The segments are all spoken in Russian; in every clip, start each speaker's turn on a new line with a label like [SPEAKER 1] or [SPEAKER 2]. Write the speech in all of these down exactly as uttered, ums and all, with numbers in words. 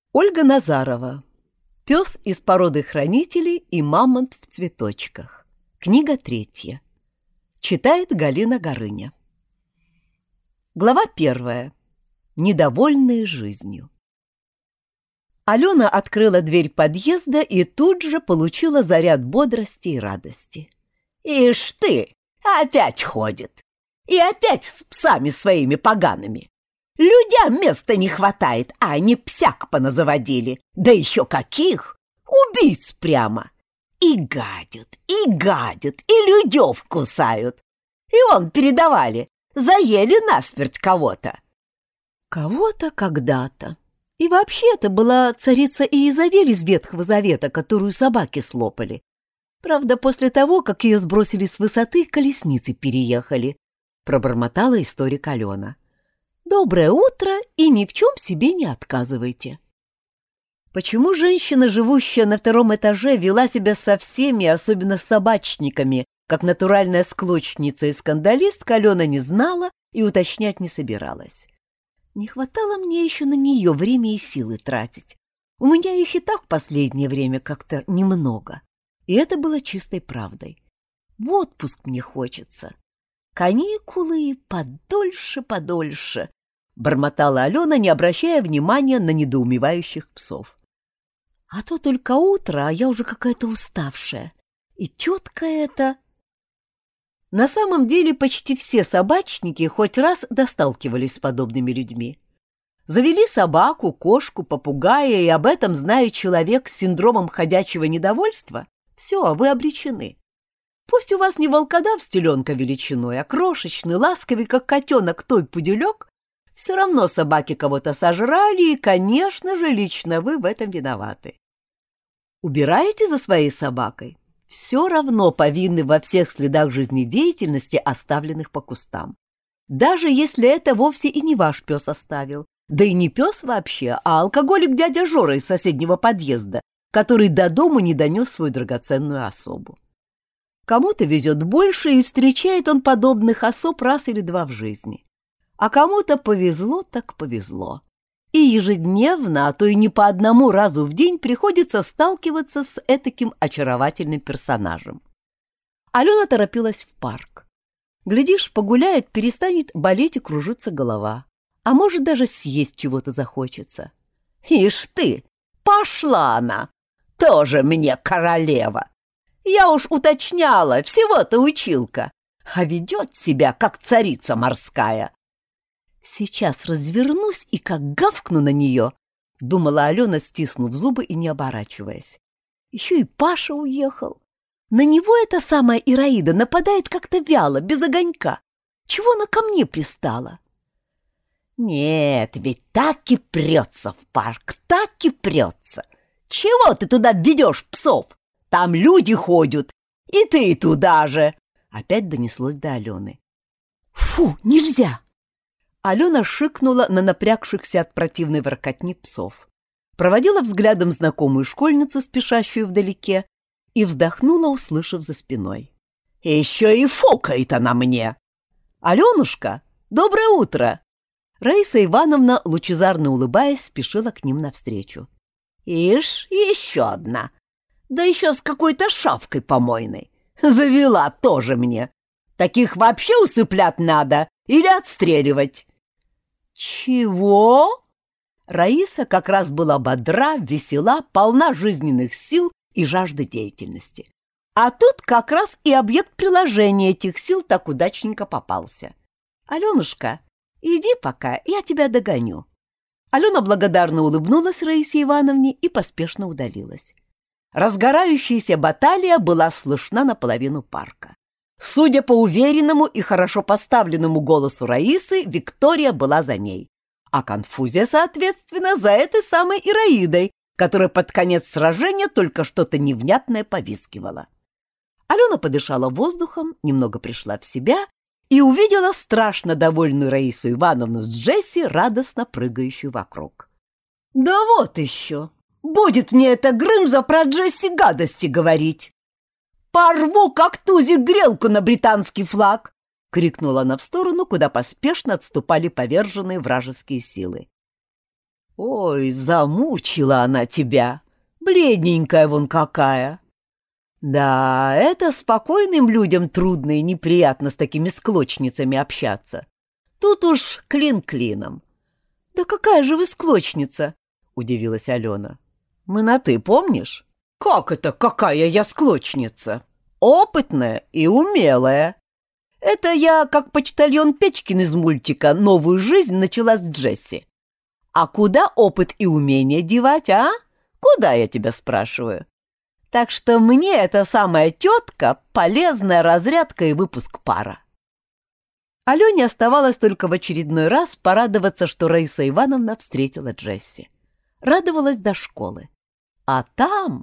[SPEAKER 1] Ольга Назарова. Пес из породы хранителей и мамонт в цветочках. Книга третья. Читает Галина Горыня. Глава первая. Недовольные жизнью. Алена открыла дверь подъезда и тут же получила заряд бодрости и радости. «Ишь ты, опять ходит! И опять с псами своими погаными! Людям места не хватает, а они псяк поназаводили! Да еще каких! Убийц прямо! И гадят, и гадят, и людев кусают! И он передавали, заели насмерть кого-то!» Кого-то когда-то. И вообще это была царица Иезавель из Ветхого Завета, которую собаки слопали. Правда, после того, как ее сбросили с высоты, колесницы переехали, пробормотала историк Алена. Доброе утро и ни в чем себе не отказывайте. Почему женщина, живущая на втором этаже, вела себя со всеми, особенно с собачниками, как натуральная склочница и скандалистка, Алена не знала и уточнять не собиралась. Не хватало мне еще на нее время и силы тратить. У меня их и так в последнее время как-то немного. И это было чистой правдой. В отпуск мне хочется. Каникулы подольше-подольше, бормотала Алена, не обращая внимания на недоумевающих псов. А то только утро, а я уже какая-то уставшая. И тетка эта... На самом деле почти все собачники хоть раз досталкивались с подобными людьми. Завели собаку, кошку, попугая, и об этом знает человек с синдромом ходячего недовольства. Все, вы обречены. Пусть у вас не волкодав с теленка величиной, а крошечный, ласковый, как котенок, той пуделек, все равно собаки кого-то сожрали, и, конечно же, лично вы в этом виноваты. Убираете за своей собакой? Все равно повинны во всех следах жизнедеятельности, оставленных по кустам. Даже если это вовсе и не ваш пес оставил. Да и не пес вообще, а алкоголик дядя Жора из соседнего подъезда, который до дому не донес свою драгоценную особу. Кому-то везет больше, и встречает он подобных особ раз или два в жизни. А кому-то повезло так повезло. И ежедневно, а то и не по одному разу в день приходится сталкиваться с этаким очаровательным персонажем. Алена торопилась в парк. Глядишь, погуляет, перестанет болеть и кружиться голова. А может, даже съесть чего-то захочется. Ишь ты, пошла она! Тоже мне королева! Я уж уточняла, всего-то училка, а ведет себя, как царица морская. Сейчас развернусь и как гавкну на нее, — думала Алена, стиснув зубы и не оборачиваясь. Еще и Паша уехал. На него эта самая Ираида нападает как-то вяло, без огонька. Чего она ко мне пристала? Нет, ведь так и прется в парк, так и прется. Чего ты туда ведешь псов? Там люди ходят, и ты туда же. Опять донеслось до Алены. Фу, нельзя! Алена шикнула на напрягшихся от противной воркотни псов, проводила взглядом знакомую школьницу, спешащую вдалеке, и вздохнула, услышав за спиной. «Еще и фукает она мне!» «Аленушка, доброе утро!» Раиса Ивановна, лучезарно улыбаясь, спешила к ним навстречу. «Ишь, еще одна! Да еще с какой-то шавкой помойной! Завела тоже мне! Таких вообще усыплять надо или отстреливать!» «Чего?» Раиса как раз была бодра, весела, полна жизненных сил и жажды деятельности. А тут как раз и объект приложения этих сил так удачненько попался. «Аленушка, иди пока, я тебя догоню». Алена благодарно улыбнулась Раисе Ивановне и поспешно удалилась. Разгорающаяся баталия была слышна наполовину парка. Судя по уверенному и хорошо поставленному голосу Раисы, Виктория была за ней, а Конфузия, соответственно, за этой самой Ираидой, которая под конец сражения только что-то невнятное повискивала. Алена подышала воздухом, немного пришла в себя и увидела страшно довольную Раису Ивановну с Джесси, радостно прыгающую вокруг. «Да вот еще! Будет мне эта Грымза про Джесси гадости говорить! Порву, как тузик, грелку на британский флаг!» — крикнула она в сторону, куда поспешно отступали поверженные вражеские силы. Ой, замучила она тебя, бледненькая вон какая. Да, это спокойным людям трудно и неприятно с такими склочницами общаться. Тут уж клин клином. Да какая же вы склочница, удивилась Алена. Мы на «ты», помнишь? Как это какая я склочница? Опытная и умелая. Это я, как почтальон Печкин из мультика «Новую жизнь» начала с Джесси. А куда опыт и умение девать, а? Куда, я тебя спрашиваю? Так что мне эта самая тетка — полезная разрядка и выпуск пара. Алене оставалось только в очередной раз порадоваться, что Раиса Ивановна встретила Джесси. Радовалась до школы. А там...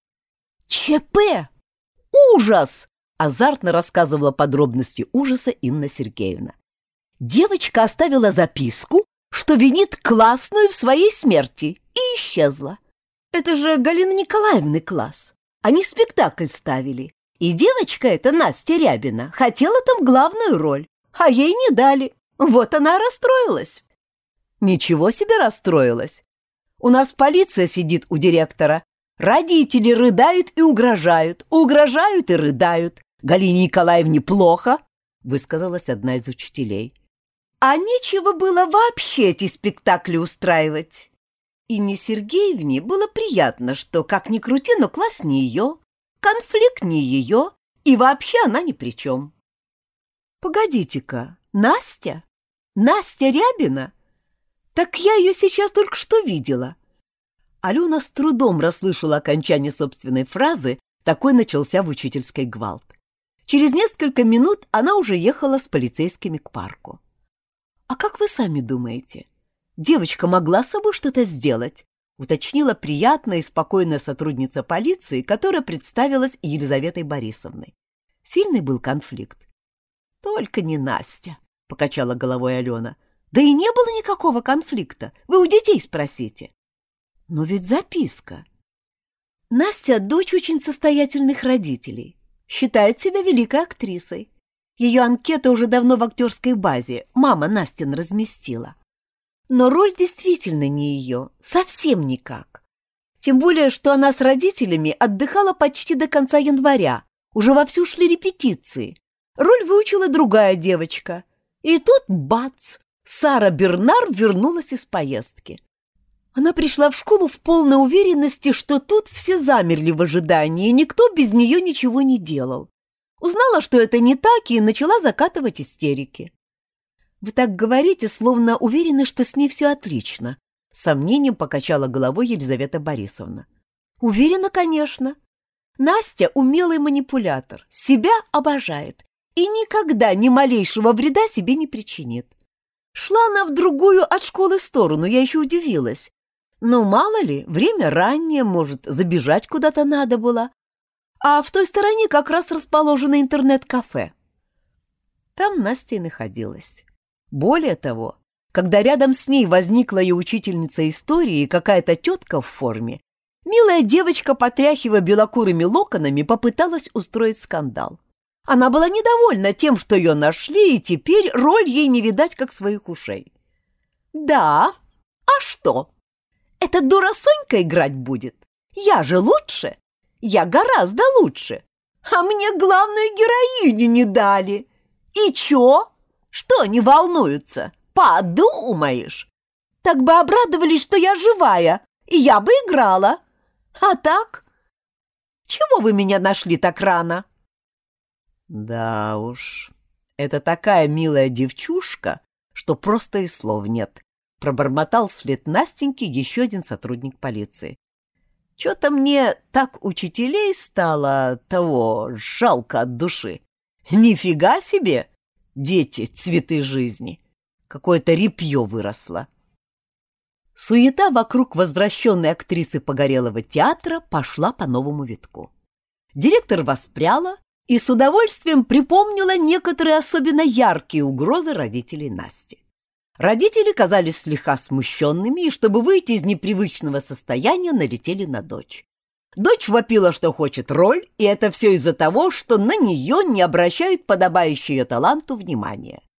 [SPEAKER 1] ЧП! Ужас! Азартно рассказывала подробности ужаса Инна Сергеевна. Девочка оставила записку, что винит классную в своей смерти, и исчезла. Это же Галины Николаевны класс. Они спектакль ставили. И девочка эта, Настя Рябина, хотела там главную роль, а ей не дали. Вот она расстроилась. Ничего себе расстроилась. У нас полиция сидит у директора. Родители рыдают и угрожают, угрожают и рыдают. Галине Николаевне плохо, высказалась одна из учителей. А нечего было вообще эти спектакли устраивать. Инне Сергеевне было приятно, что, как ни крути, но класс не ее, конфликт не ее, и вообще она ни при чем. Погодите-ка, Настя? Настя Рябина? Так я ее сейчас только что видела. Алена с трудом расслышала окончание собственной фразы, такой начался в учительской гвалт. Через несколько минут она уже ехала с полицейскими к парку. «А как вы сами думаете, девочка могла с собой что-то сделать?» — уточнила приятная и спокойная сотрудница полиции, которая представилась Елизаветой Борисовной. Сильный был конфликт. «Только не Настя», — покачала головой Алена. «Да и не было никакого конфликта. Вы у детей спросите». «Но ведь записка. Настя — дочь очень состоятельных родителей. Считает себя великой актрисой. Ее анкета уже давно в актерской базе, мама Настин разместила. Но роль действительно не ее, совсем никак. Тем более, что она с родителями отдыхала почти до конца января, уже вовсю шли репетиции. Роль выучила другая девочка. И тут, бац, Сара Бернар вернулась из поездки. Она пришла в школу в полной уверенности, что тут все замерли в ожидании, и никто без нее ничего не делал. Узнала, что это не так, и начала закатывать истерики. «Вы так говорите, словно уверены, что с ней все отлично», — с сомнением покачала головой Елизавета Борисовна. «Уверена, конечно. Настя — умелый манипулятор, себя обожает и никогда ни малейшего вреда себе не причинит. Шла она в другую от школы сторону, я еще удивилась. Но мало ли, время раннее, может, забежать куда-то надо было. А в той стороне как раз расположено интернет-кафе». Там Настя и находилась. Более того, когда рядом с ней возникла ее учительница истории и какая-то тетка в форме, милая девочка, потряхивая белокурыми локонами, попыталась устроить скандал. Она была недовольна тем, что ее нашли, и теперь роль ей не видать, как своих ушей. «Да, а что? Эта дура Сонька играть будет? Я же лучше, я гораздо лучше, а мне главную героиню не дали. И чё? Что они волнуются? Подумаешь! Так бы обрадовались, что я живая, и я бы играла. А так? Чего вы меня нашли так рано?» «Да уж, это такая милая девчушка, что просто и слов нет», — пробормотал вслед Настеньке еще один сотрудник полиции. «Чё-то мне так учителей стало того жалко от души. Нифига себе, дети, цветы жизни. Какое-то репье выросло». Суета вокруг возвращенной актрисы Погорелого театра пошла по новому витку. Директор воспряла и с удовольствием припомнила некоторые особенно яркие угрозы родителей Насти. Родители казались слегка смущенными, и, чтобы выйти из непривычного состояния, налетели на дочь. Дочь вопила, что хочет роль, и это все из-за того, что на нее не обращают подобающее ее таланту внимания.